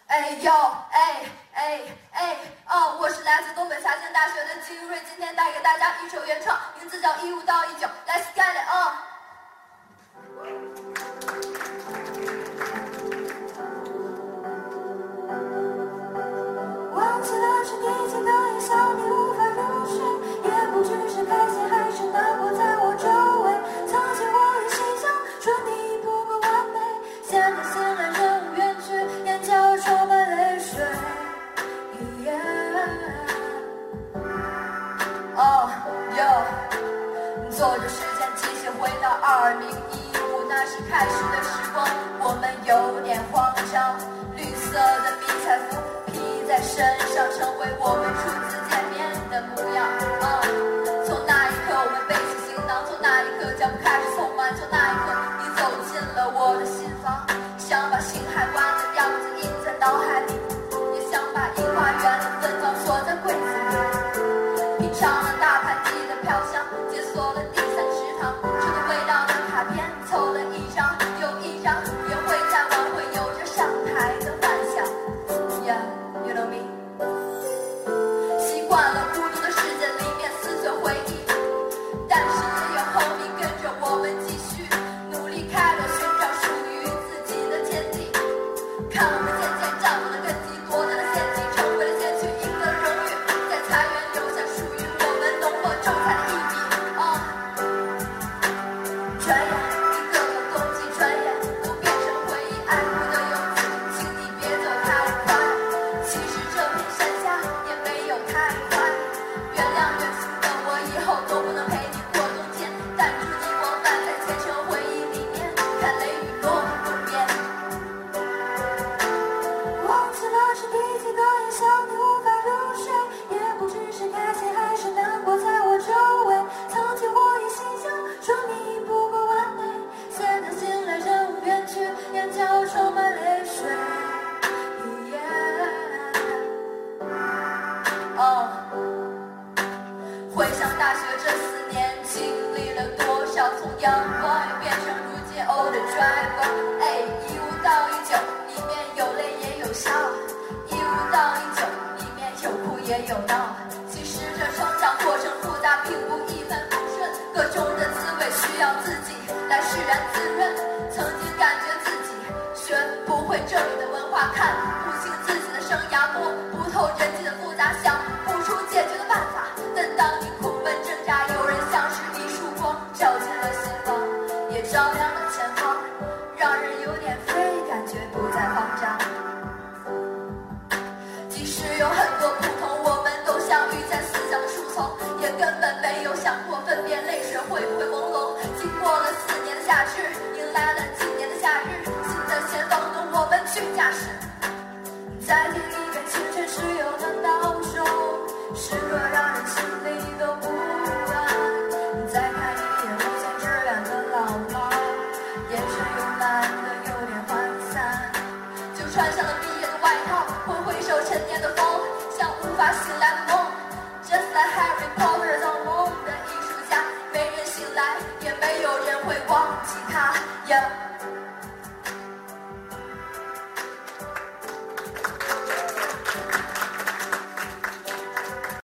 哎呦，我是来自东北财经大学的金瑞，今天带给大家一首原创，名字叫《15到19》。Let's get it on。 忘记了是第几个夜想你无法入睡，也不知是开心还是难过，在我周围。曾经我也心想说你不够完美，现在醒来人无远去，眼角充满泪水。 坐着时间机器回到2015，那是开始的时光，我们有点慌张。绿色的迷彩服披在身上，成为我们初次见面的模样。从那一刻我们背起行囊，从那一刻脚步开始匆忙，从那一刻你走进了我的心房，想把星海湾的样子印在脑海里，也想把樱花园的芬芳锁在柜子里，品尝了大盘鸡的飘香，解锁了第3食堂，这个味道的卡片凑了一张又一张，也会在晚会有着上台的幻想。Yeah, you know me。 习惯了孤独的世界里面撕碎回忆，但是也有homie跟着我们继续努力开路，寻找属于自己的天地。看我们渐渐站稳了根基，夺得了先机，成为了先驱，赢得了荣誉，在菜园留下属于我们浓墨重彩的一笔。转眼一个个冬季，转眼都变成回忆，爱哭的勇气，请你别走太快。其实这片山下也没有太快，原谅远行的我，以后都不能陪你过冬天，但祝你我伴在前程回忆里面，看雷雨落地不变。 忘记了是第几个夜想你无法入睡，也不知是开心还是难过，在我周围。曾经我也心想说你不够完美，现在醒来人无远去，眼角充满泪水。 回想大学这4年，经历了多少，从阳光又变成如今欧的dry光。15到19，里面有泪也有笑；15到19，里面有哭也有闹。其实这成长过程复杂，并不一帆风顺，各种的滋味需要自己来释然滋润。曾经感觉自己学不会这里的文化，看